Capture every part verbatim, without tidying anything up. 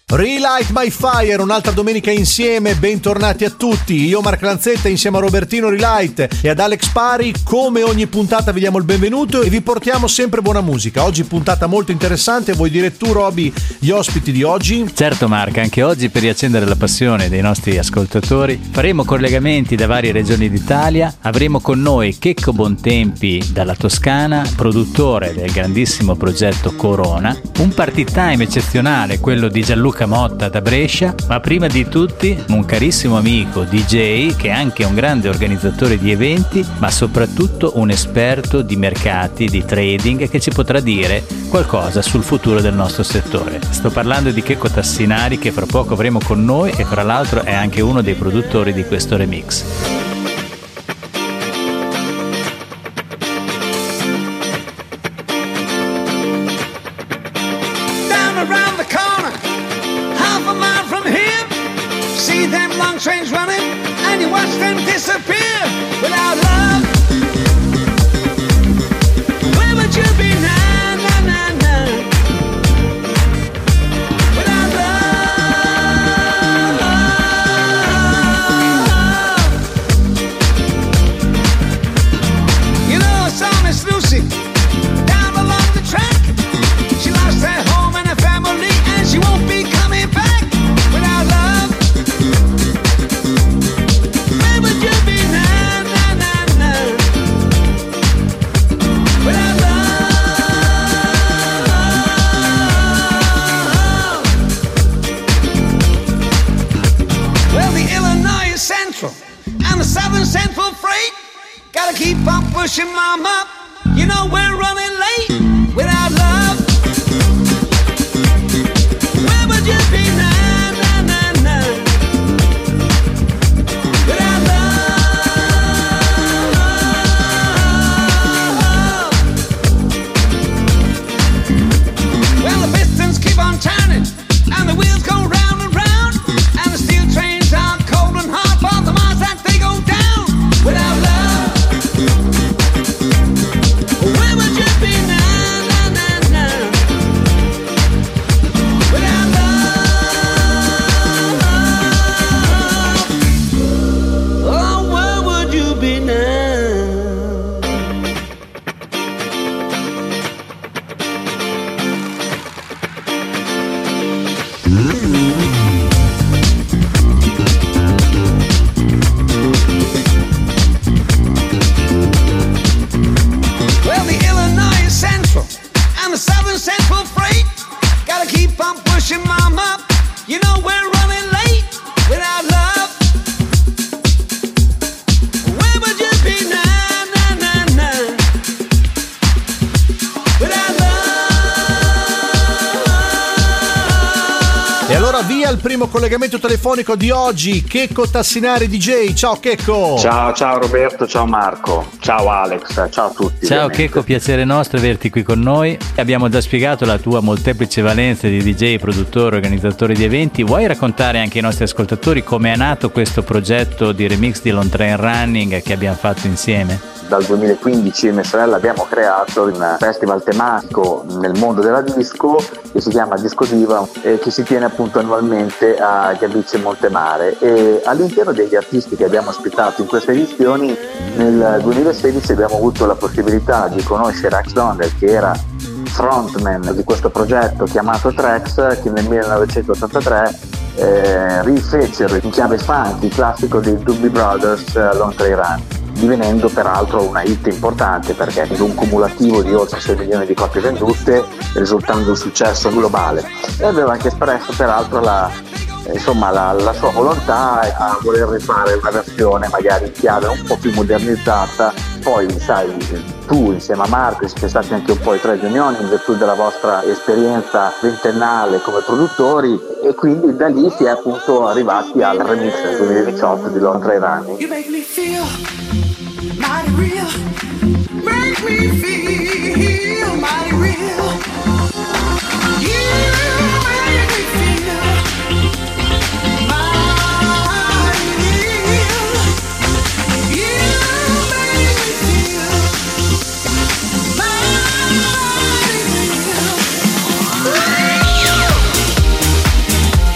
Relight My Fire, un'altra domenica insieme, bentornati a tutti. Io Mark Lanzetta insieme a Robertino Relight e ad Alex Pari, come ogni puntata vi diamo il benvenuto e vi portiamo sempre buona musica. Oggi puntata molto interessante, vuoi dire tu Roby gli ospiti di oggi? Certo Mark, anche oggi per riaccendere la passione dei nostri ascoltatori faremo collegamenti da varie regioni d'Italia. Avremo con noi Checco Bontempi dalla Toscana, produttore del grandissimo progetto Corona, un party time eccezionale, quello di Gianluca Motta da Brescia, ma prima di tutti un carissimo amico D J che è anche un grande organizzatore di eventi, ma soprattutto un esperto di mercati, di trading, che ci potrà dire qualcosa sul futuro del nostro settore. Sto parlando di Checco Tassinari, che fra poco avremo con noi e fra l'altro è anche uno dei produttori di questo remix. Trains running and you watch them disappear without love. Where would you be now, now, now, now? Without love. You know, I saw Miss Lucy down along the track. She lost her home and her family and she won't be coming back without love. And the Southern Central Freight gotta keep on pushing, mama. You know we're running late without love. Where would you be now, now, now, now? Without love. Well, the pistons keep on turning and the wheels go round and round, and the steel trains are cold and hard for the miles that they go down without love. Where would you be now, now, now, now? Without love. Oh, where would you be now? Well, the Illinois Central and the Southern Central Freight gotta keep on pushing, mama. You know we're running late without love. Where would you be now, now, now, now? Without love. E allora via il primo collegamento telefonico di oggi, Checco Tassinari D J. Ciao Checco. Ciao, ciao Roberto, ciao Marco, ciao Alex, ciao a tutti. Ciao ovviamente. Checco, piacere nostro averti qui con noi. Abbiamo già spiegato la tua molteplice valenza di D J, produttore, organizzatore di eventi. Vuoi raccontare anche ai nostri ascoltatori come è nato questo progetto di remix di Long Train Running che abbiamo fatto insieme? Dal duemilaquindici io e mia sorella abbiamo creato un festival tematico nel mondo della disco che si chiama Disco Diva e che si tiene appunto annualmente a Gabice Montemare, e all'interno degli artisti che abbiamo ospitato in queste edizioni nel duemilasedici abbiamo avuto la possibilità di conoscere Ax Donnell, che era frontman di questo progetto chiamato Trax, che nel millenovecentottantatré eh, rifecero in chiave funky il classico dei Doobie Brothers, Long Train Run, divenendo peraltro una hit importante perché è un cumulativo di oltre sei milioni di copie vendute, risultando un successo globale, e aveva anche espresso peraltro la, insomma, la, la sua volontà a voler rifare una versione magari in chiave un po' più modernizzata. Poi sai, tu insieme a Marco siete stati anche un po' i trade union in virtù della vostra esperienza ventennale come produttori, e quindi da lì si è appunto arrivati al remix del duemiladiciotto di Long Train Running. Mighty real, make me feel mighty real. You make me feel mighty real. You make me feel mighty real.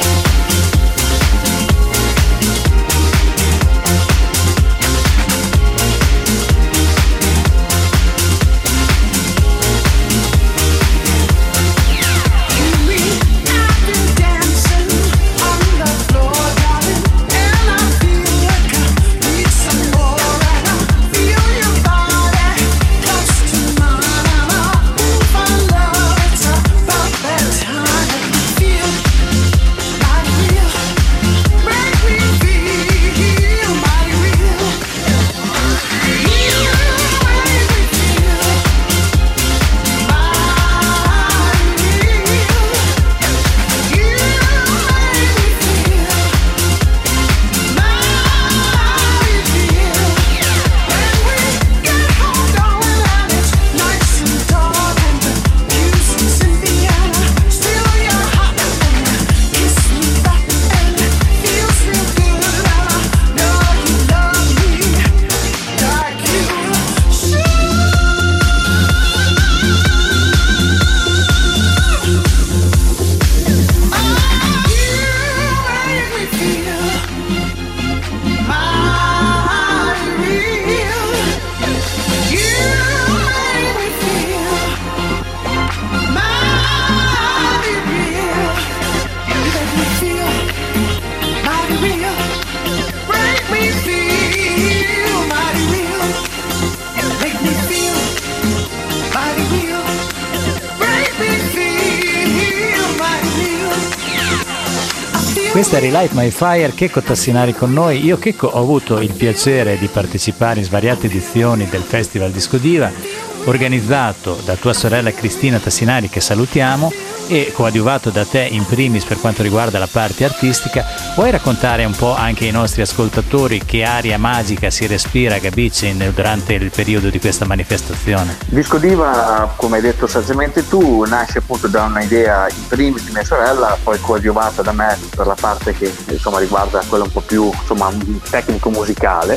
Questa è Relight My Fire, Checco Tassinari con noi. Io, Checco, ho avuto il piacere di partecipare in svariate edizioni del Festival Disco Diva, organizzato da tua sorella Cristina Tassinari, che salutiamo, e coadiuvato da te in primis per quanto riguarda la parte artistica. Vuoi raccontare un po' anche ai nostri ascoltatori che aria magica si respira a Gabice durante il periodo di questa manifestazione? Disco Diva, come hai detto saggiamente tu, nasce appunto da un'idea in primis di mia sorella, poi coadiuvata da me per la parte che insomma riguarda quella un po' più insomma tecnico-musicale.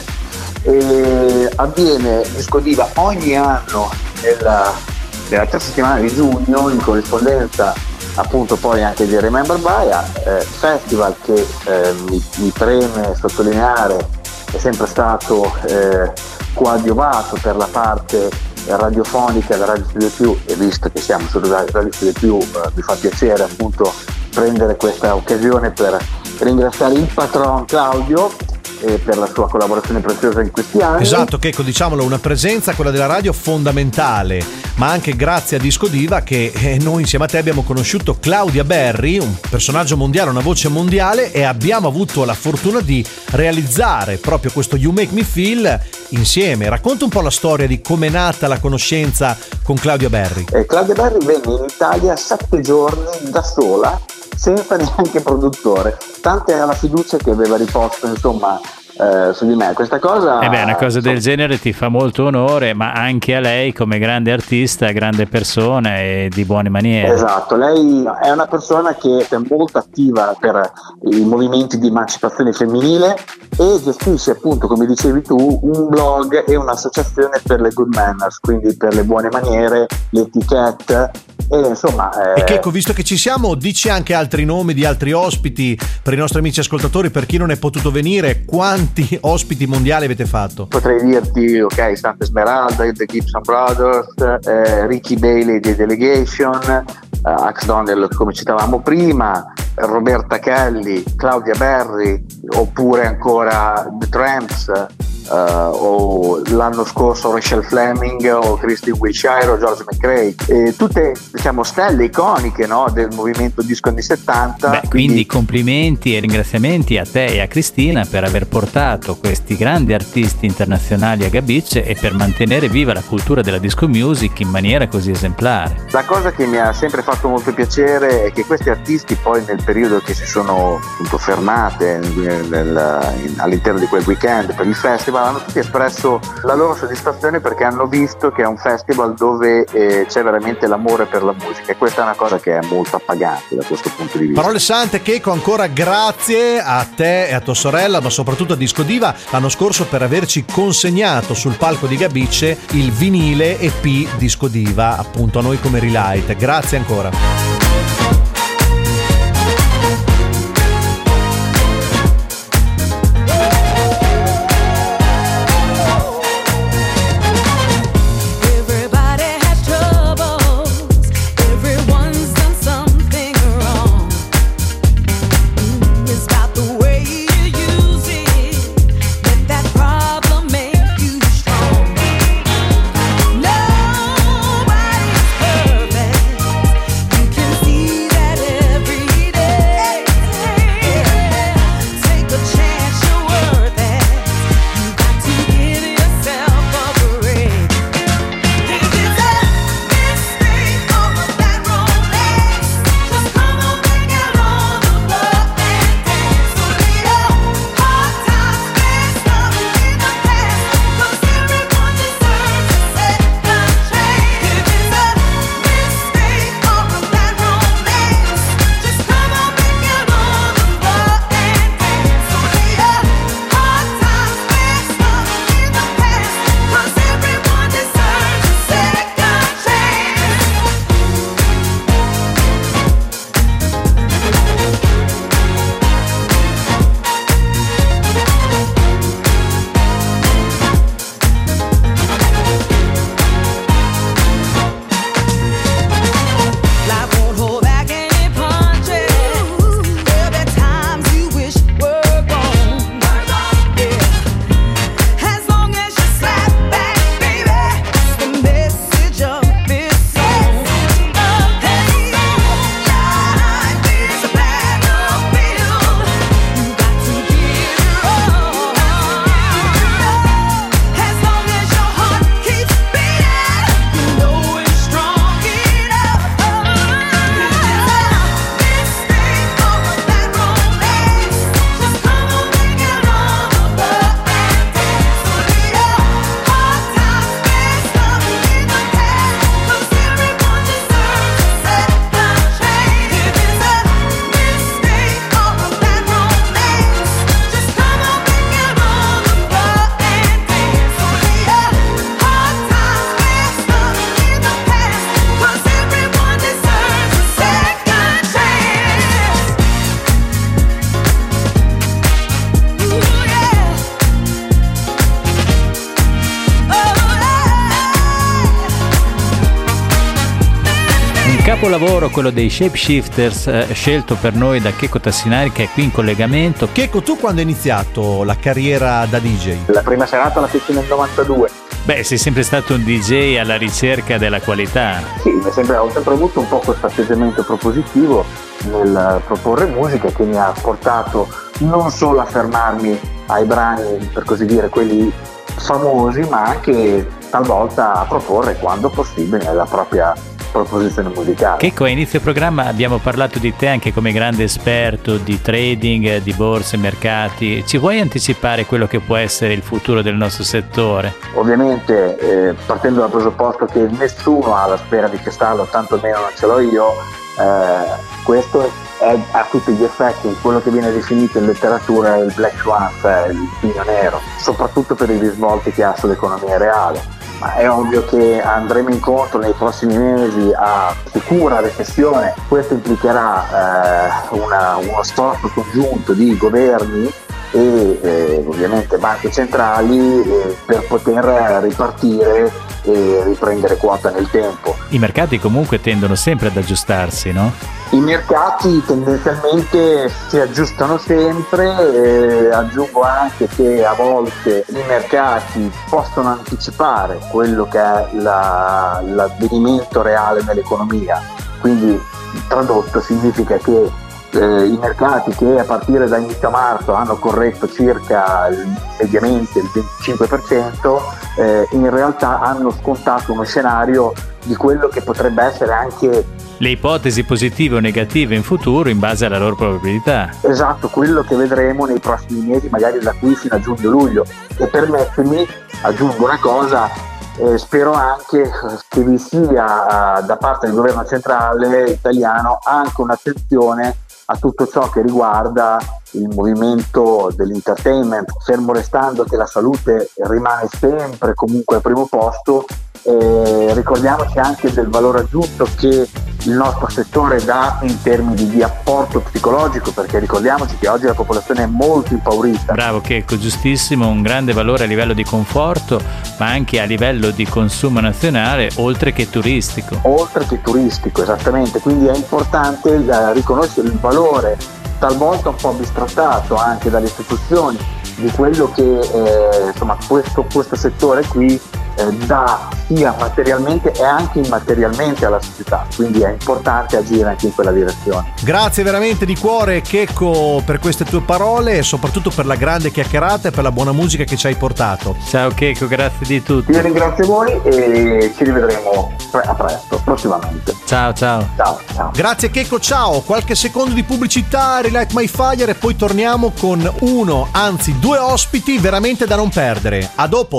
E avviene Disco Diva ogni anno nella, nella terza settimana di giugno, in corrispondenza appunto poi anche di Remember Baia, eh, festival che eh, mi, mi preme sottolineare è sempre stato eh, coadiuvato per la parte radiofonica da Radio Studio Più, e visto che siamo su Radio Studio Più eh, mi fa piacere appunto prendere questa occasione per ringraziare il patron Claudio e per la sua collaborazione preziosa in questi anni. Esatto, Checco, diciamolo, una presenza, quella della radio, fondamentale, ma anche grazie a Disco Diva che eh, noi insieme a te abbiamo conosciuto Claudia Berry, un personaggio mondiale, una voce mondiale, e abbiamo avuto la fortuna di realizzare proprio questo You Make Me Feel insieme. Racconta un po' la storia di come è nata la conoscenza con Claudia Berry. Eh, Claudia Berry venne in Italia sette giorni da sola, senza neanche produttore, tanta è la fiducia che aveva riposto insomma eh, su di me. Questa cosa eh beh, una cosa del genere ti fa molto onore, ma anche a lei come grande artista, grande persona e di buone maniere. Esatto, lei è una persona che è molto attiva per i movimenti di emancipazione femminile e gestisce appunto, come dicevi tu, un blog e un'associazione per le good manners, quindi per le buone maniere, l'etiquette. E insomma eh... e Checco, visto che ci siamo, dici anche altri nomi di altri ospiti per i nostri amici ascoltatori, per chi non è potuto venire. Quanti ospiti mondiali avete fatto? Potrei dirti, ok, Santa Esmeralda, The Gibson Brothers, eh, Ricky Bailey di Delegation, eh, Axe Donnell come citavamo prima, Roberta Kelly, Claudia Berry, oppure ancora The Tramps, uh, o l'anno scorso Rachel Fleming o Christine Wilshire o George McRae, e tutte diciamo stelle iconiche, no, del movimento disco anni settanta. Beh, quindi, quindi complimenti e ringraziamenti a te e a Cristina per aver portato questi grandi artisti internazionali a Gabice e per mantenere viva la cultura della disco music in maniera così esemplare. La cosa che mi ha sempre fatto molto piacere è che questi artisti poi nel periodo che si sono appunto fermate nel, nel, in, all'interno di quel weekend per il festival hanno tutti espresso la loro soddisfazione, perché hanno visto che è un festival dove eh, c'è veramente l'amore per la musica, e questa è una cosa che è molto appagante da questo punto di vista. Parole sante, Checco, ancora grazie a te e a tua sorella, ma soprattutto a Disco Diva l'anno scorso per averci consegnato sul palco di Gabice il vinile E P Disco Diva, appunto a noi come Relight. Grazie ancora. Can capolavoro, quello dei Shapeshifters, eh, scelto per noi da Checco Tassinari, che è qui in collegamento. Checco, tu quando hai iniziato la carriera da D J? La prima serata la feci nel novantadue. Beh, sei sempre stato un D J alla ricerca della qualità. Sì, mi sembra, ho sempre avuto un po' questo atteggiamento propositivo nel proporre musica, che mi ha portato non solo a fermarmi ai brani, per così dire, quelli famosi, ma anche talvolta a proporre, quando possibile, la propria proposizione musicale. Checco, a inizio programma abbiamo parlato di te anche come grande esperto di trading, di borse, mercati. Ci vuoi anticipare quello che può essere il futuro del nostro settore? Ovviamente, eh, partendo dal presupposto che nessuno ha la spera di festarlo, tantomeno non ce l'ho io, eh, questo è a tutti gli effetti quello che viene definito in letteratura il black swan, cioè il pigno nero, soprattutto per i risvolti che ha sull'economia reale. Ma è ovvio che andremo incontro nei prossimi mesi a sicura recessione. Questo implicherà eh, una, uno sforzo congiunto di governi e eh, ovviamente banche centrali eh, per poter ripartire e riprendere quota nel tempo. I mercati comunque tendono sempre ad aggiustarsi, no? I mercati tendenzialmente si aggiustano sempre, eh, aggiungo anche che a volte i mercati possono anticipare quello che è la, l'avvenimento reale nell'economia, quindi tradotto significa che eh, i mercati che a partire da inizio marzo hanno corretto circa mediamente il venticinque per cento, eh, in realtà hanno scontato uno scenario di quello che potrebbe essere anche le ipotesi positive o negative in futuro in base alla loro probabilità. Esatto, quello che vedremo nei prossimi mesi, magari da qui fino a giugno-luglio. E permettimi, aggiungo una cosa, eh, spero anche che vi sia da parte del governo centrale italiano anche un'attenzione a tutto ciò che riguarda il movimento dell'entertainment, fermo restando che la salute rimane sempre comunque al primo posto. Eh, ricordiamoci anche del valore aggiunto che il nostro settore dà in termini di apporto psicologico, perché ricordiamoci che oggi la popolazione è molto impaurita. Bravo Checco, giustissimo, un grande valore a livello di conforto, ma anche a livello di consumo nazionale, oltre che turistico. Oltre che turistico, esattamente, quindi è importante eh, riconoscere il valore, talvolta un po' bistrattato anche dalle istituzioni, di quello che eh, insomma questo, questo settore qui eh, dà sia materialmente e anche immaterialmente alla società, quindi è importante agire anche in quella direzione. Grazie veramente di cuore Checco per queste tue parole e soprattutto per la grande chiacchierata e per la buona musica che ci hai portato. Ciao Checco, grazie di tutto. Io ringrazio voi e ci rivedremo a presto, prossimamente. Ciao ciao. Ciao, ciao. Grazie Checco, ciao. Qualche secondo di pubblicità, Relight My Fire, e poi torniamo con uno, anzi due ospiti veramente da non perdere. A dopo.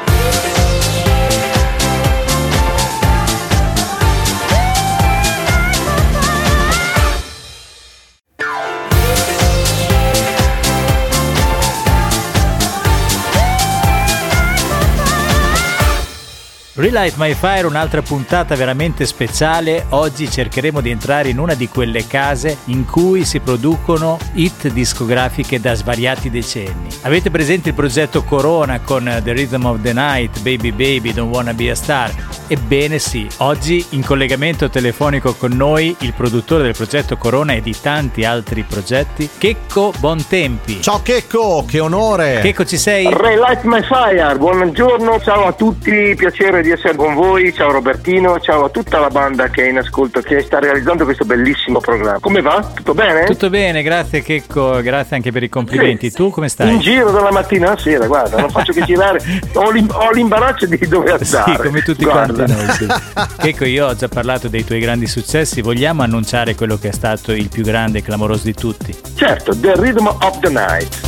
Relight My Fire, un'altra puntata veramente speciale. Oggi cercheremo di entrare in una di quelle case in cui si producono hit discografiche da svariati decenni. Avete presente il progetto Corona con The Rhythm of the Night, Baby Baby, Don't Wanna Be a Star? Ebbene sì, oggi in collegamento telefonico con noi il produttore del progetto Corona e di tanti altri progetti, Checco Bontempi. Ciao Checco, che onore! Checco, ci sei? Relight My Fire, buongiorno, ciao a tutti, piacere di essere con voi, ciao Robertino, ciao a tutta la banda che è in ascolto, che sta realizzando questo bellissimo programma. Come va? Tutto bene? Tutto bene, grazie Checco, grazie anche per i complimenti. Sì. Tu come stai? In giro dalla mattina alla sera, guarda, non faccio che girare, ho, l'im- ho l'imbarazzo di dove andare. Sì, come tutti guarda. quanti noi. Sì. Checco, io ho già parlato dei tuoi grandi successi, vogliamo annunciare quello che è stato il più grande e clamoroso di tutti? Certo, The Rhythm of the Night.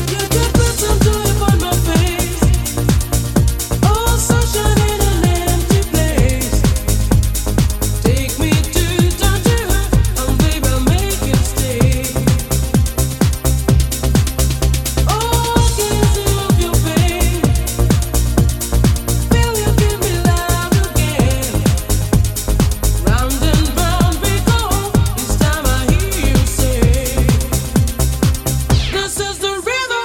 This is the rhythm.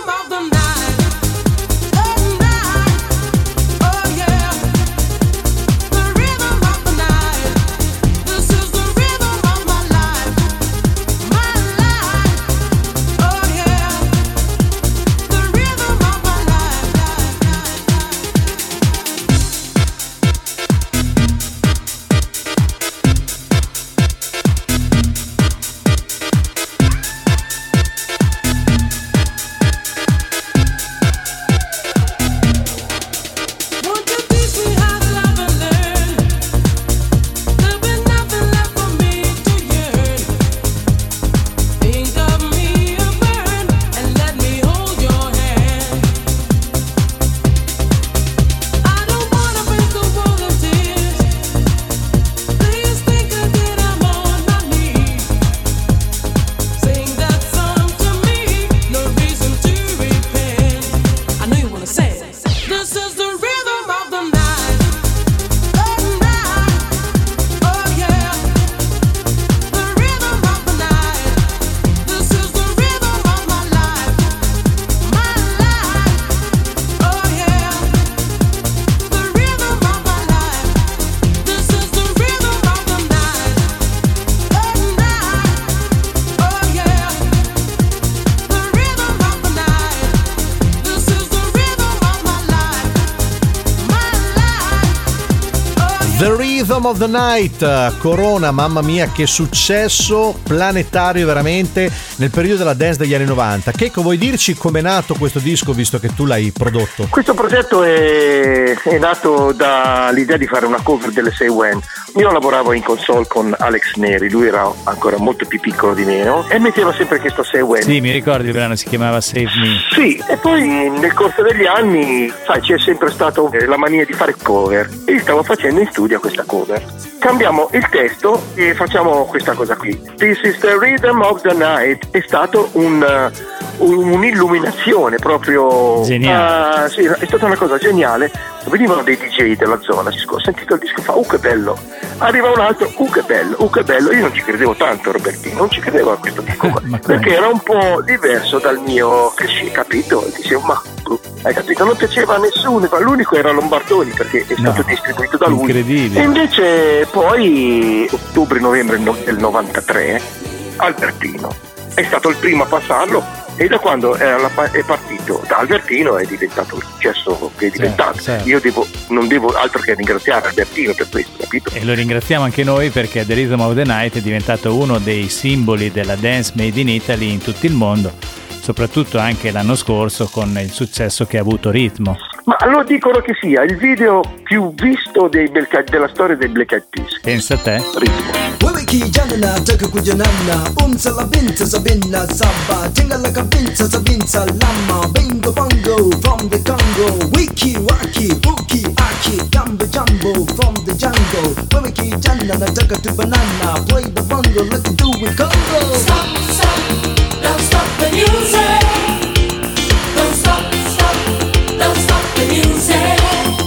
The Rhythm of the Night, Corona, mamma mia che successo planetario veramente nel periodo della dance degli anni novanta. Checco, vuoi dirci com'è nato questo disco visto che tu l'hai prodotto? Questo progetto è, è nato dall'idea di fare una cover delle Say When. Io lavoravo in console con Alex Neri, lui era ancora molto più piccolo di me, no? E metteva sempre questo Say When. Sì, mi ricordi il brano, si chiamava Save Me. Sì, e poi nel corso degli anni, sai, c'è sempre stata la mania di fare cover. E io stavo facendo in studio questa cover. Cambiamo il testo e facciamo questa cosa qui. This is the rhythm of the night. È stato un, uh, un'illuminazione proprio. Geniale. Uh, sì, è stata una cosa geniale. Venivano dei D J della zona, ho sentito il disco, fa uh che bello. Arriva un altro, uh che bello, uh che bello. Io non ci credevo tanto, Robertino, non ci credevo a questo disco, perché era un po' diverso dal mio cliché, capito? E dicevo, ma hai capito, non piaceva a nessuno, ma l'unico era Lombardoni perché è stato no, distribuito da lui. Incredibile. E invece poi ottobre-novembre del novantatré Albertino è stato il primo a passarlo. E da quando è partito da Albertino è diventato il successo che è diventato. Certo, certo. Io devo, non devo altro che ringraziare Albertino per questo, capito? E lo ringraziamo anche noi perché The Rhythm of the Night è diventato uno dei simboli della dance made in Italy in tutto il mondo, soprattutto anche l'anno scorso con il successo che ha avuto Ritmo. Ma lo dicono che sia il video più visto dei Black, della storia dei Black Eyed Peas. Pensa a te. Ritmo. Wiki janana taka kujanana unsa la binta sabina sabba tinga la kabinta sabinta lama bingo bongo from the Congo wiki waki wookie aki gamba jumbo from the jungle wiki janana taka to banana play the bongo let's do it Congo. Stop, stop, don't stop the music. Don't stop, stop, don't stop the music.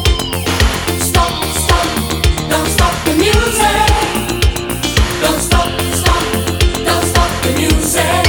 Stop, stop, don't stop the music. Don't stop, stop, don't stop the music.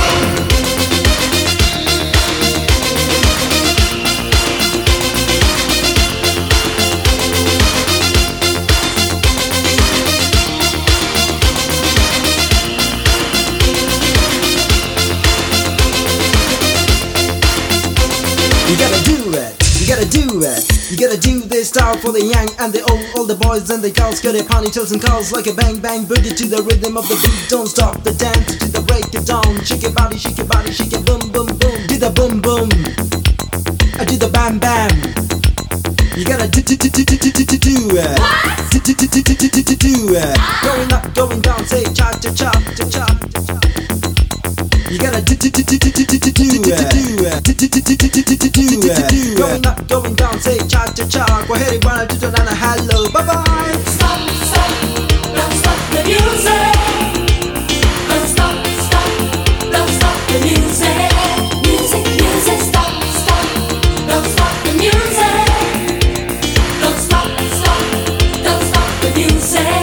You gotta do it, you gotta do it. You gotta do this style for the young and the old. All the boys and the girls got their ponytails and curls like a bang bang boogie to the rhythm of the beat. Don't stop the dance to the break of dawn. Shake your body, shake your body, shake your boom boom boom. Do the boom boom, I do the bam bam. You gotta do do do do do do do do it. Do do do do do do do do it. Going up, going down, say cha cha cha cha cha. You gotta do do do do do do do do do it. Do do do do do do do do do it. Going up, going down, say cha cha cha. Go ahead and run to the nana, hello, bye bye. Stop, stop, don't stop the music. Don't stop, stop, don't stop the music. Music, music, stop, stop, don't stop the music. Don't stop, stop, don't stop the music.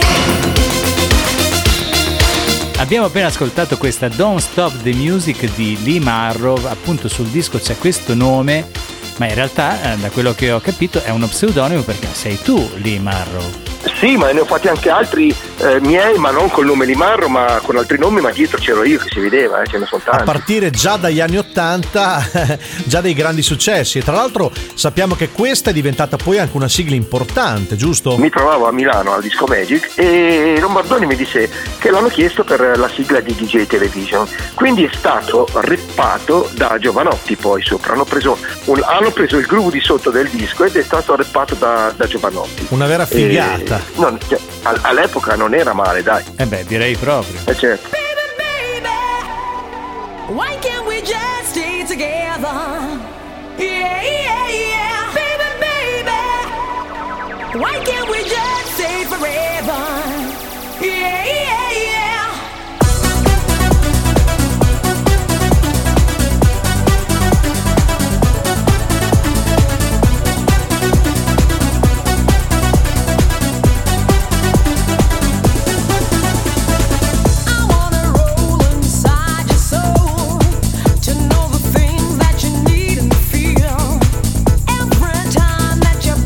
Abbiamo appena ascoltato questa Don't Stop the Music di Lee Marrow, appunto sul disco c'è questo nome, ma in realtà eh, da quello che ho capito è uno pseudonimo perché sei tu Lee Marrow. Sì, ma ne ho fatti anche altri eh, miei, ma non col nome Limarro, ma con altri nomi, ma dietro c'ero io che si vedeva, eh, ce ne sono tanti. A partire già dagli anni Ottanta, già dei grandi successi. E tra l'altro sappiamo che questa è diventata poi anche una sigla importante, giusto? Mi trovavo a Milano al Disco Magic e Lombardoni mi disse che l'hanno chiesto per la sigla di D J Television, quindi è stato rappato da Giovanotti poi sopra. Hanno preso, un, hanno preso il groove di sotto del disco ed è stato rappato da, da Giovanotti. Una vera figata. E, no, cioè, all'epoca non era male, dai. Eh beh, direi proprio. Eh certo. Baby, baby, why can't we just stay together? Yeah, yeah, yeah. Baby, baby, why can't we just stay forever? Yeah, yeah, yeah.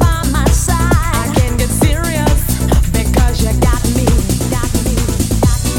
Serious because you got me, got me.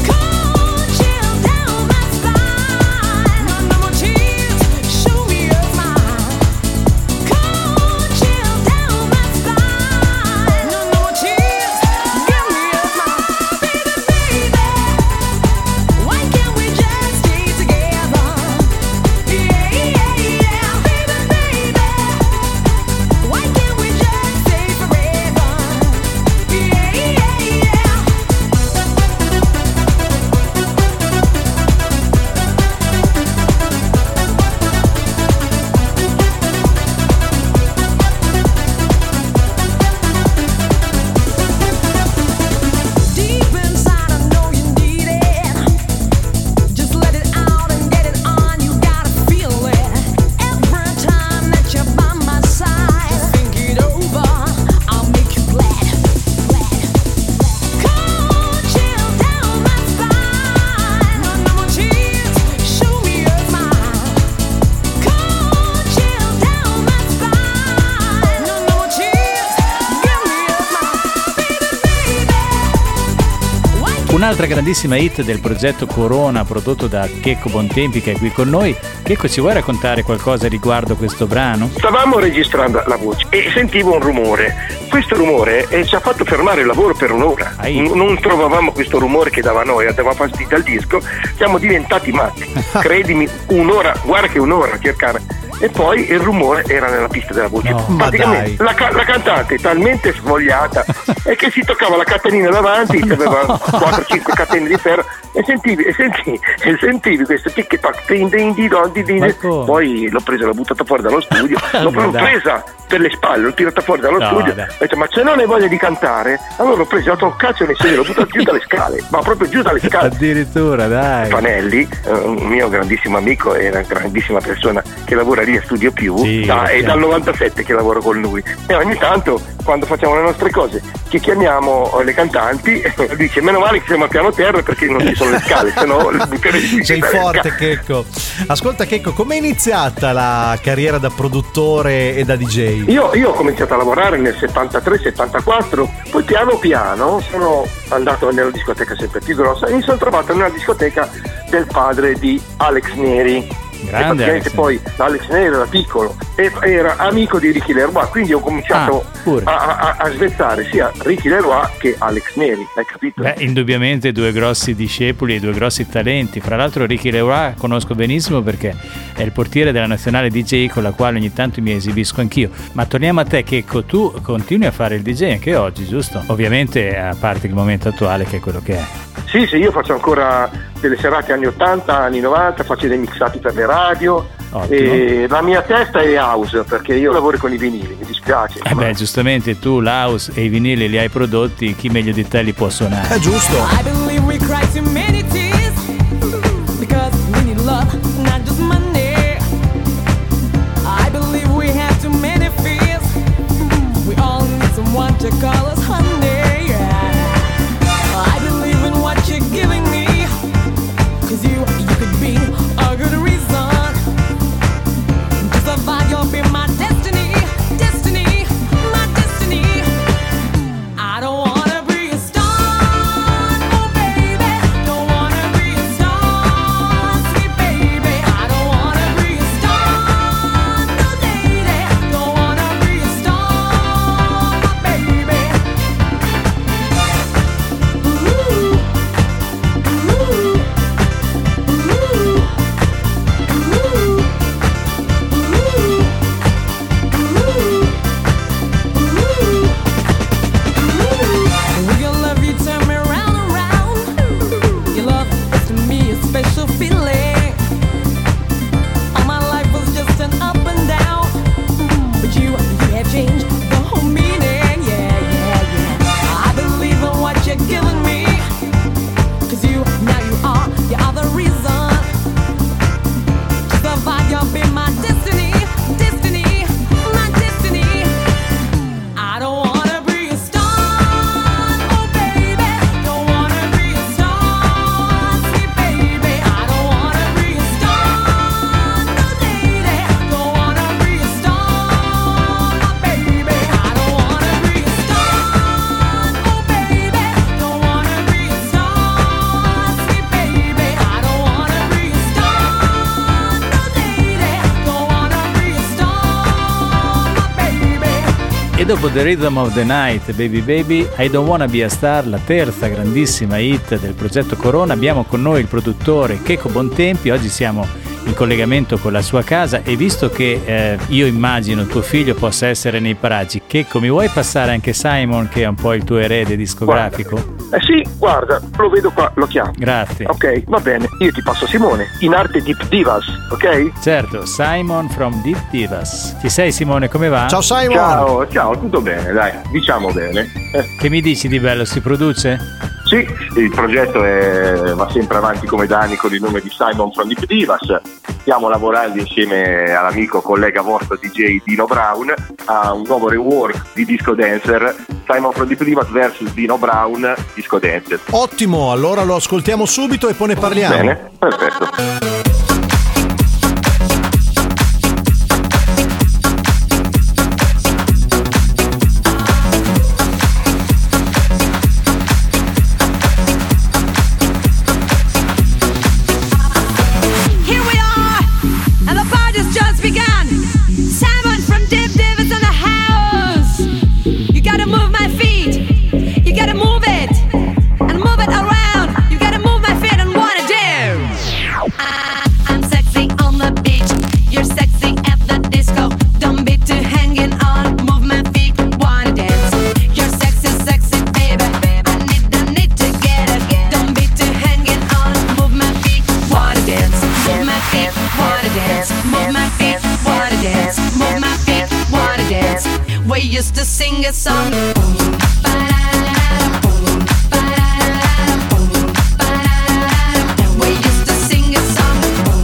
un'altra grandissima hit del progetto Corona prodotto da Checco Bontempi, che è qui con noi. Checco, ci vuoi raccontare qualcosa riguardo questo brano? Stavamo registrando la voce e sentivo un rumore. Questo rumore eh, ci ha fatto fermare il lavoro per un'ora. N- non trovavamo questo rumore che dava a noi, dava fastidio al disco. Siamo diventati matti. Credimi, un'ora, guarda che un'ora a cercare. E poi il rumore era nella pista della voce. No, praticamente la, ca- la cantante è talmente svogliata e che si toccava la catenina davanti, che aveva quattro cinque catene di ferro, e sentivi e sentivi, e sentivi questo tic tac din din din din din din. Poi l'ho presa, l'ho buttata fuori dallo studio, l'ho proprio presa per le spalle, l'ho tirata fuori dallo No, studio, dai. ho detto ma se non hai voglia di cantare, allora l'ho presa, l'ho toccato nei sedili, l'ho buttata giù dalle scale, ma proprio giù dalle scale. Addirittura, dai. Fanelli, eh, un mio grandissimo amico e una grandissima persona che lavora lì a Studio Più, Sì, da, è chiaro. dal novantasette che lavoro con lui, e ogni tanto quando facciamo le nostre cose che chiamiamo le cantanti dice meno male che siamo a piano terra perché non ci sono le scale, sennò le butterei. Sei forte, Checco. Ascolta, Checco, com'è iniziata la carriera da produttore e da D J? Io, io ho cominciato a lavorare nel settantatré settantaquattro, poi piano piano sono andato nella discoteca sempre più grossa e mi sono trovato nella discoteca del padre di Alex Neri. Grande e Alex poi Alex Neri era piccolo e era amico di Ricky Leroy, quindi ho cominciato Ah, pure. a, a, a svezzare sia Ricky Leroy che Alex Neri, hai capito? Beh, indubbiamente due grossi discepoli e due grossi talenti. Fra l'altro Ricky Leroy conosco benissimo perché è il portiere della nazionale D J con la quale ogni tanto mi esibisco anch'io. Ma torniamo a te, Checco, tu continui a fare il D J anche oggi, giusto? Ovviamente a parte il momento attuale che è quello che è. Sì, sì, io faccio ancora delle serate anni ottanta, anni novanta, faccio dei mixati per le radio. Ottimo. E la mia testa è house perché io lavoro con i vinili, mi dispiace. Eh beh, giustamente tu l'house e i vinili li hai prodotti, chi meglio di te li può suonare? È giusto. I believe we cry too many tears because we need love, not just money. I believe we have too many fears. We all need someone to call us honey. Yeah. I believe in what you're giving me, 'cause you you could be a good reason to survive. You'll be my destiny, destiny, my destiny. I don't wanna be a star, oh baby. Don't wanna be a star, sweet baby. I don't wanna be a star, no lady. Don't wanna be a star, my baby. Ooh, ooh, ooh, ooh, ooh. With your love you turn me round and round. Your love is to me a special feeling. All my life was just an up and down, but you, you have changed the whole meaning. Yeah, yeah, yeah. I believe in what you're giving me, 'cause you, now you are, you are the reason to survive. You'll be my destiny, destiny, my destiny. I don't wanna be a star, oh baby. Don't wanna be a star, sweet baby. I don't wanna be a star, no lady. Don't wanna be a star, my baby. I don't wanna be a star, oh baby. Don't wanna be a star, sweet baby. I don't wanna be a star, no lady. Don't wanna be a star, my baby. E dopo The Rhythm of the Night, Baby Baby, I Don't Wanna Be a Star, la terza grandissima hit del progetto Corona, abbiamo con noi il produttore Checco Bontempi. Oggi siamo in collegamento con la sua casa e visto che eh, io immagino tuo figlio possa essere nei paraggi, Checco, mi vuoi passare anche Simon, che è un po' il tuo erede discografico? Eh sì, guarda, lo vedo qua, lo chiamo. Grazie. Ok, va bene, io ti passo Simone, in arte Deep Divas, ok? Certo, Simon from Deep Divas. Ci sei, Simone, come va? Ciao Simon. Ciao, ciao, tutto bene, dai, diciamo bene. Eh, Che mi dici di bello, si produce? sì, il progetto è- va sempre avanti come da anni con il nome di Simon from Deep Divas. Stiamo lavorando insieme all'amico collega vostro D J Dino Brown a un nuovo rework di Disco Dancer, Simon from Deep Divas versus Dino Brown Disco Dancer. Ottimo, allora lo ascoltiamo subito e poi ne parliamo. Bene, perfetto. dance, move my feet, wanna dance, move my feet, wanna dance. We used to sing a song. We used to sing a song.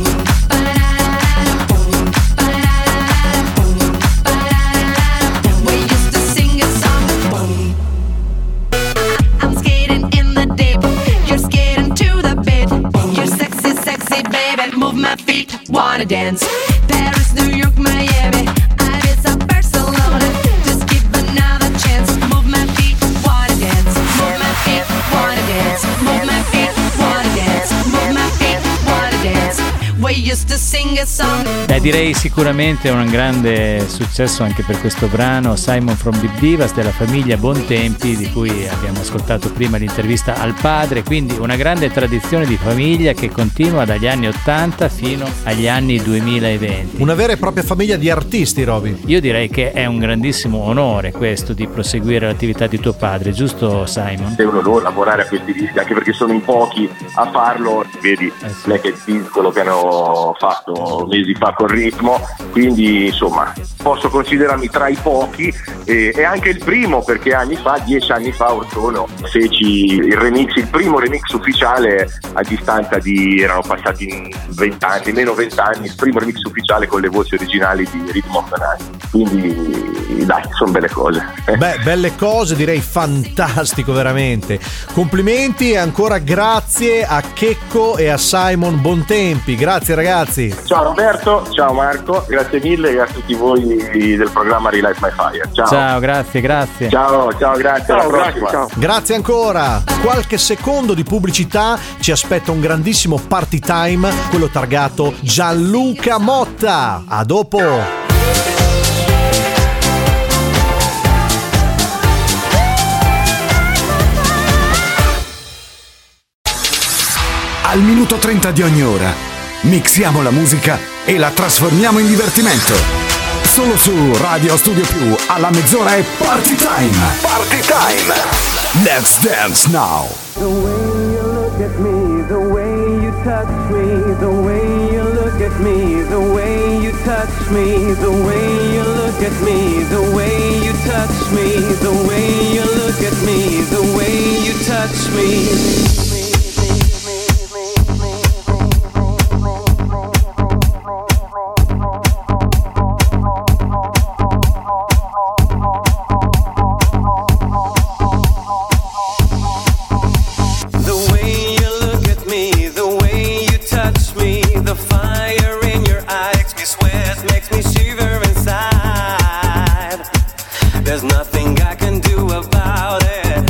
We used to sing a song. I'm skating in the dip, you're skating to the beat. You're sexy, sexy baby, move my feet, wanna dance. Paris, New York, Miami, Ibiza, Barcelona. Just give another chance. Move my feet, wanna dance. Move my feet, wanna dance. Move my feet, wanna dance. Move my feet, wanna dance. We used to sing a song. Beh, direi sicuramente un grande successo anche per questo brano, Simon from Deep Divas, della famiglia Bontempi, di cui abbiamo ascoltato prima l'intervista al padre, quindi una grande tradizione di famiglia che continua dagli anni ottanta fino agli anni duemilaventi. Una vera e propria famiglia di artisti, Roby. Io direi che è un grandissimo onore questo di proseguire l'attività di tuo padre, giusto Simon? È un onore lavorare a questi dischi, anche perché sono in pochi a farlo, vedi Eh sì. Black Eyed Peas, quello che hanno fatto mesi fa col ritmo, quindi insomma posso considerarmi tra i pochi e, e anche il primo, perché anni fa, dieci anni fa or sono, feci il remix, il primo remix ufficiale a distanza di, erano passati vent'anni, meno vent'anni, il primo remix ufficiale con le voci originali di Rhythm of the Night, quindi dai, sono belle cose. Beh, belle cose, direi fantastico veramente. Complimenti e ancora grazie a Checco e a Simon Bontempi. Grazie ragazzi. Ciao Roberto, ciao Marco, grazie mille e a tutti voi del programma Relight My Fire. Ciao. Ciao, grazie, grazie. Ciao, ciao, grazie. Ciao, alla grazie, prossima. ciao. Grazie ancora. Qualche secondo di pubblicità, ci aspetta un grandissimo party time, quello targato Gianluca Motta. A dopo. Al minuto trenta di ogni ora mixiamo la musica e la trasformiamo in divertimento. Solo su Radio Studio Più alla mezz'ora è Party Time. Party Time. Let's dance now. The way you look at me, the way you touch me, the way you look at me, the way you touch me, the way you look at me, the way you touch me, the way you look at me, the way you touch me. There's nothing I can do about it.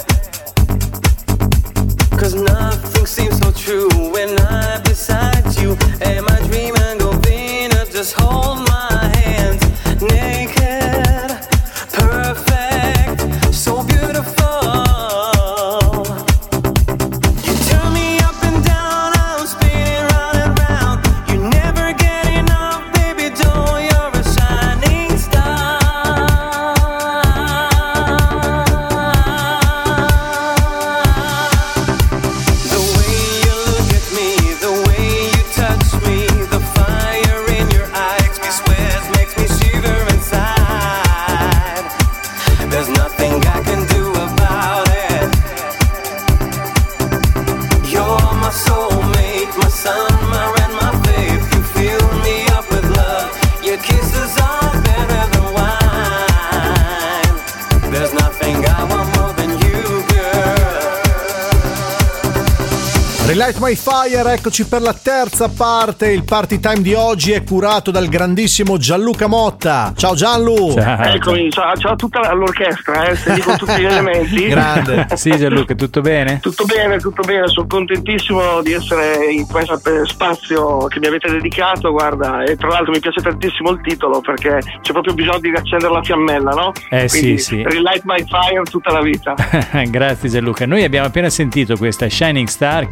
Relight My Fire, eccoci per la terza parte. Il party time di oggi è curato dal grandissimo Gianluca Motta. Ciao Gianlu. Ciao. Eccomi, ciao, ciao a tutta l'orchestra, eh, sei con tutti gli elementi. Grande. Sì Gianluca, tutto bene? Tutto bene, tutto bene, sono contentissimo di essere in questo spazio che mi avete dedicato, guarda, e tra l'altro mi piace tantissimo il titolo perché c'è proprio bisogno di riaccendere la fiammella, no? Eh Quindi, sì, sì. Relight My Fire tutta la vita. Grazie Gianluca. Noi abbiamo appena sentito questa Shining Star cantata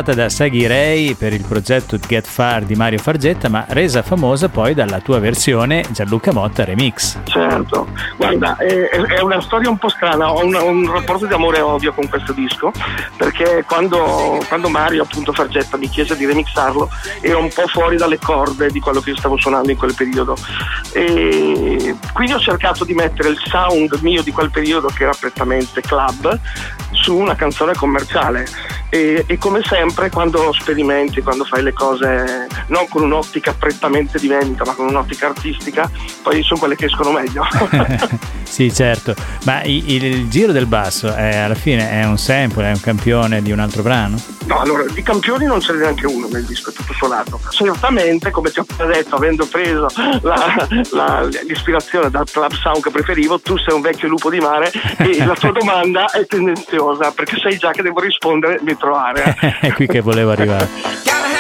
cantata da Saghi Ray per il progetto Get Far di Mario Fargetta, ma resa famosa poi dalla tua versione Gianluca Motta remix. Certo, guarda, è, è una storia un po' strana, ho un, un rapporto di amore e odio con questo disco, perché quando, quando Mario appunto Fargetta mi chiese di remixarlo ero un po' fuori dalle corde di quello che io stavo suonando in quel periodo, e quindi ho cercato di mettere il sound mio di quel periodo, che era prettamente club, su una canzone commerciale. E, e come sempre quando sperimenti, quando fai le cose non con un'ottica prettamente di vendita ma con un'ottica artistica, poi sono quelle che escono meglio. Sì, certo, ma il, il giro del basso è, alla fine è un sample, è un campione di un altro brano? No, allora, di campioni non ce n'è neanche uno nel disco, è tutto suonato. Certamente, come ti ho appena detto, avendo preso la, la, l'ispirazione dal club sound che preferivo, tu sei un vecchio lupo di mare e la tua domanda è tendenziosa, perché sai già che devo rispondere metro area. È qui che volevo arrivare.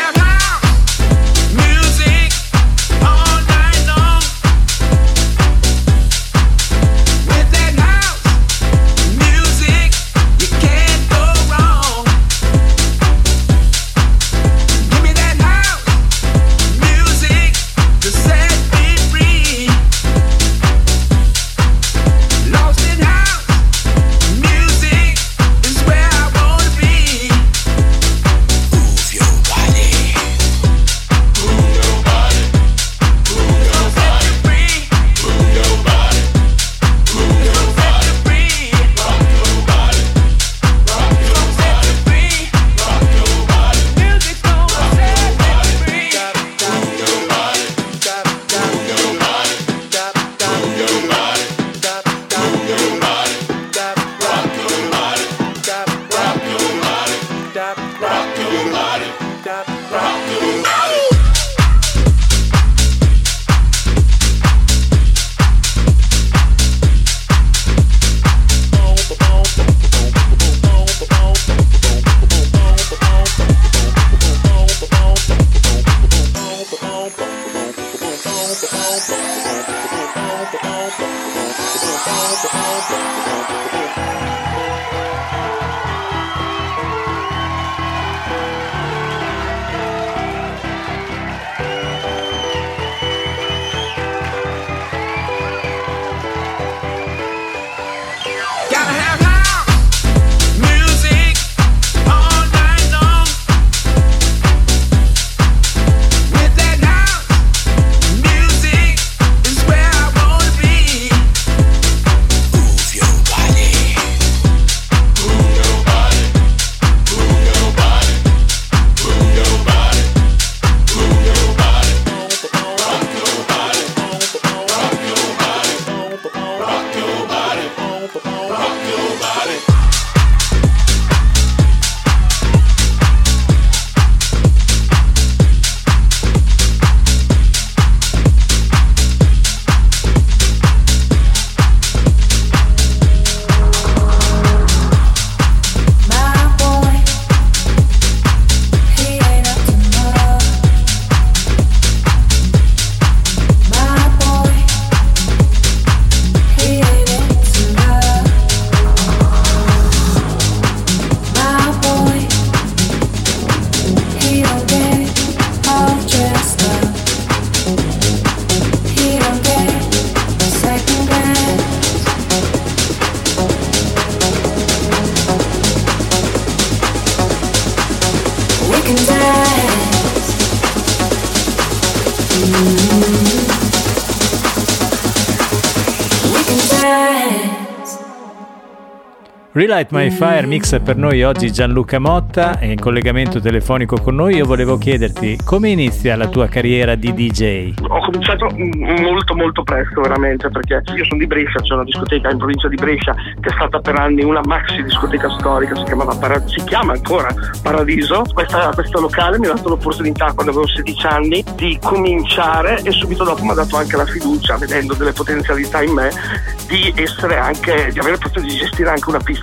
Relight My Fire mixa per noi oggi Gianluca Motta, in collegamento telefonico con noi. Io volevo chiederti come inizia la tua carriera di D J? Ho cominciato molto molto presto veramente, perché io sono di Brescia, c'è una discoteca in provincia di Brescia che è stata per anni una maxi discoteca storica, si chiamava Para- si chiama ancora Paradiso. Questa, questo locale mi ha dato l'opportunità quando avevo sedici anni di cominciare, e subito dopo mi ha dato anche la fiducia, vedendo delle potenzialità in me, di essere anche, di avere il potere di gestire anche una pista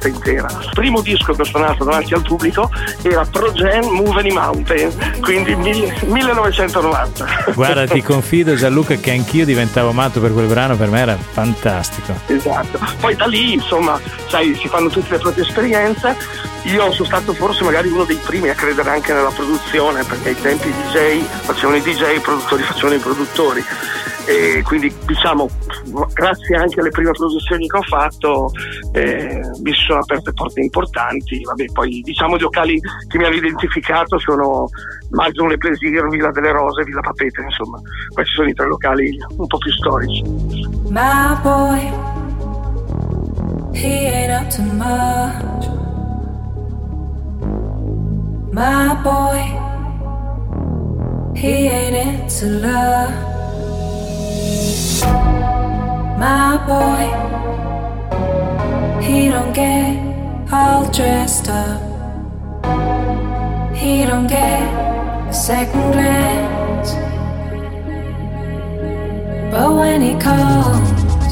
orchestra intera. Il primo disco che ho suonato davanti al pubblico era Pro Jam Move Any Mountain, quindi mille- millenovecentonovanta. Guarda, ti confido Gianluca che anch'io diventavo matto per quel brano, per me era fantastico. Esatto, poi da lì insomma sai, si fanno tutte le proprie esperienze. Io sono stato forse magari uno dei primi a credere anche nella produzione, perché ai tempi i D J facevano i D J, i produttori facevano i produttori, e quindi diciamo grazie anche alle prime produzioni che ho fatto eh, mi si sono aperte porte importanti. Vabbè, poi diciamo i locali che mi hanno identificato sono Magnum Le Plaisir, Villa delle Rose, Villa Papete, insomma questi sono i tre locali un po' più storici. My boy, he ain't up to much. My boy, he ain't into love. My boy, he don't get all dressed up. He don't get a second glance. But when he calls,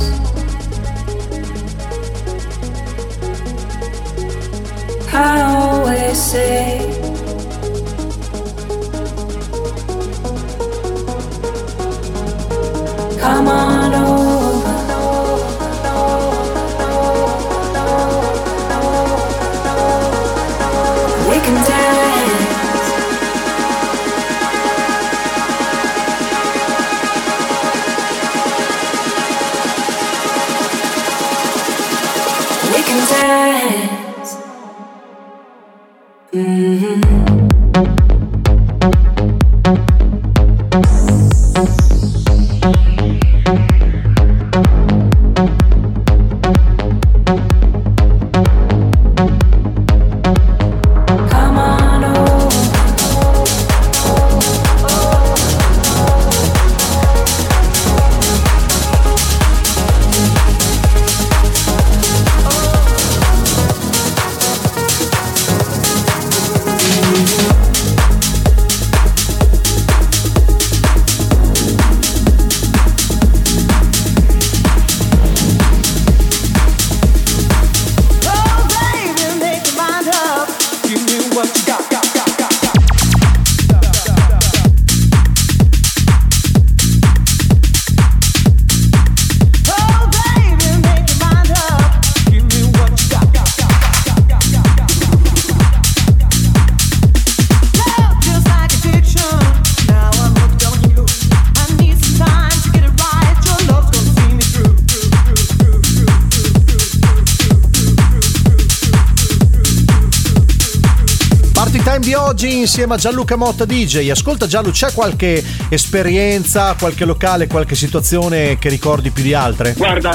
I always say, come on over. We can dance. We can dance. Mm-hmm. Di oggi insieme a Gianluca Motta D J. Ascolta Gianlu, c'è qualche esperienza, qualche locale, qualche situazione che ricordi più di altre? Guarda,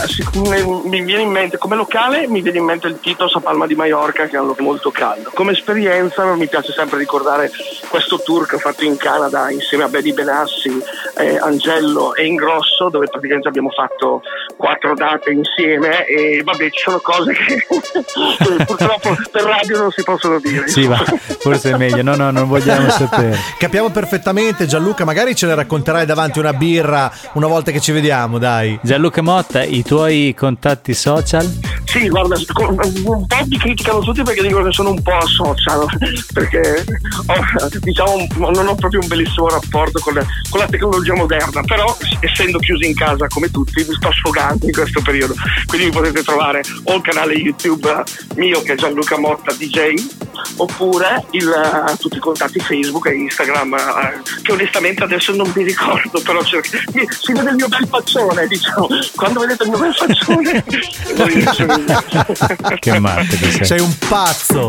mi viene in mente come locale, mi viene in mente il Titos a Palma di Maiorca, che è un locale molto caldo. Come esperienza mi piace sempre ricordare questo tour che ho fatto in Canada insieme a Betty Benassi, eh, Angello e Ingrosso, dove praticamente abbiamo fatto quattro date insieme, e vabbè, ci sono cose che purtroppo per radio non si possono dire. Sì, ma forse è meglio, no no non vogliamo sapere. Capiamo perfettamente. Gianluca, magari ce ne racconterai davanti una birra una volta che ci vediamo, dai. Gianluca Motta, i tuoi contatti social? Sì, guarda, un po' mi criticano tutti perché dicono che sono un po' asocial, perché ho, diciamo non ho proprio un bellissimo rapporto con la, con la tecnologia moderna, però essendo chiuso in casa come tutti mi sto sfogando in questo periodo, quindi mi potete trovare o il canale YouTube mio che è Gianluca Motta D J, oppure il, uh, tutti i contatti Facebook e Instagram, uh, che onestamente adesso non mi ricordo, però c'è, mi, si vede il mio bel faccione, diciamo, quando vedete il mio bel faccione che matto che sei. Sei un pazzo.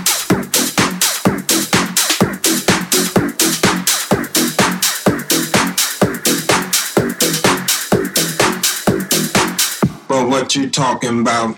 But what you talking about?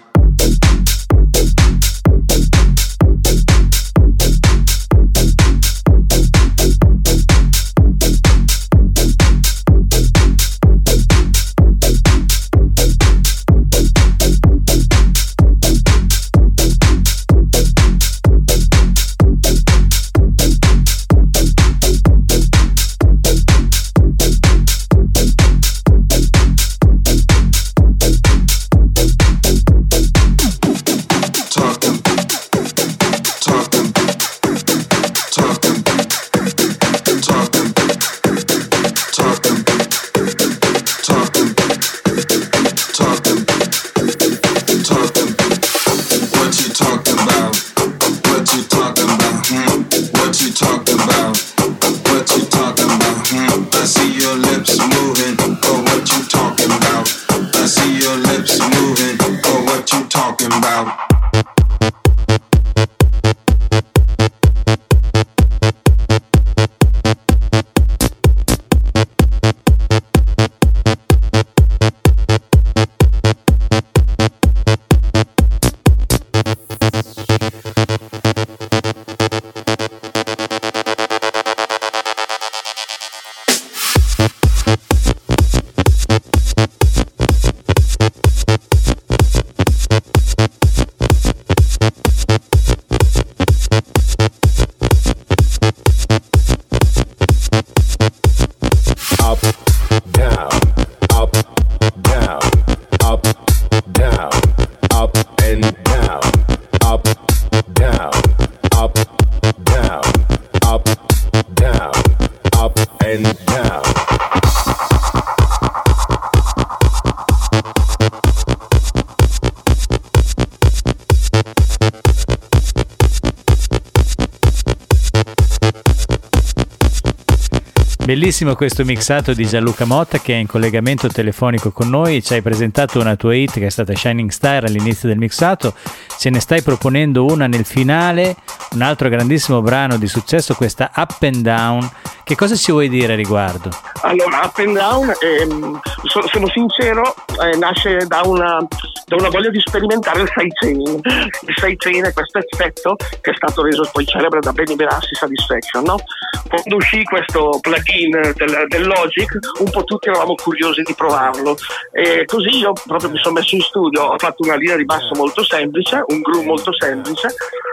Bellissimo questo mixato di Gianluca Motta che è in collegamento telefonico con noi. Ci hai presentato una tua hit che è stata Shining Star all'inizio del mixato, ce ne stai proponendo una nel finale, un altro grandissimo brano di successo, questa Up and Down. Che cosa ci vuoi dire a riguardo? Allora, Up and Down, ehm, so- sono sincero, eh, nasce da una, da una voglia di sperimentare il sidechain. Il sidechain è questo effetto che è stato reso poi celebre da Benny Benassi, Satisfaction, no? Quando uscì questo plugin del, del Logic, un po' tutti eravamo curiosi di provarlo, e così io proprio mi sono messo in studio, ho fatto una linea di basso molto semplice, un groove molto semplice,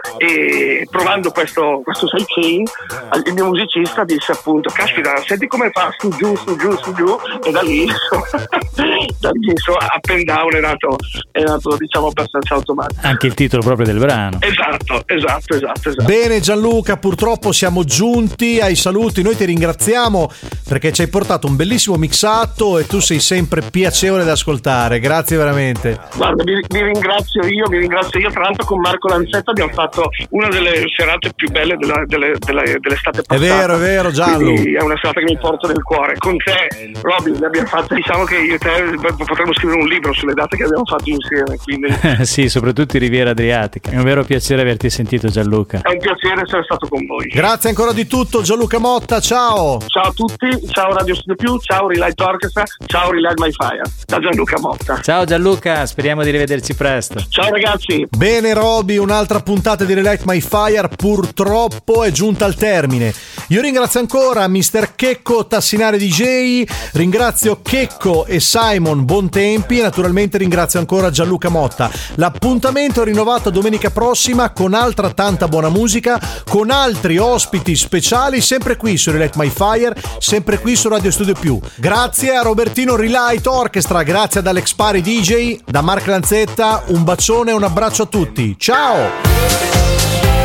e provando questo, questo sidechain il mio musicista disse appunto: caspita, senti come fa su giù su giù su giù, e da lì da lì insomma Up and Down è nato, è nato diciamo abbastanza automatico. Anche il titolo proprio del brano. Esatto, esatto, esatto, esatto. Bene Gianluca, purtroppo siamo giunti ai saluti, noi ti ringraziamo perché ci hai portato un bellissimo mixato e tu sei sempre piacevole da ascoltare, grazie veramente. Guarda, mi, mi ringrazio io, mi ringrazio io, tra l'altro con Marco Lanzetta abbiamo fatto una delle serate più belle della, delle, delle, dell'estate passata. È vero, è vero Gianlu. Quindi è una serata che mi porto nel cuore. Con te, Robin, ne abbiamo fatto, diciamo che io e te potremmo scrivere un libro sulle date che abbiamo fatto insieme. Quindi sì, soprattutto in Riviera Adriatica. È un vero piacere averti sentito Gianluca. È un piacere essere stato con voi. Grazie ancora di tutto Gianluca Motta, ciao. Ciao a tutti, ciao Radio Studio Più, ciao Relight Orchestra, ciao Relight My Fire, da Gianluca Motta. Ciao Gianluca, speriamo di rivederci presto. Ciao ragazzi. Bene Roby, un'altra puntata di Relight My Fire purtroppo è giunta al termine. Io ringrazio ancora mister Checco Tassinare D J, ringrazio Checco e Simon Bontempi e naturalmente ringrazio ancora Gianluca Motta. L'appuntamento è rinnovato domenica prossima con altra tanta buona musica, con altri ospiti speciali, sempre qui su Relight My Fire, sempre qui su Radio Studio Più. Grazie a Robertino Relight Orchestra, grazie ad Alex Pari D J, da Mark Lanzetta, un bacione e un abbraccio a tutti. Ciao!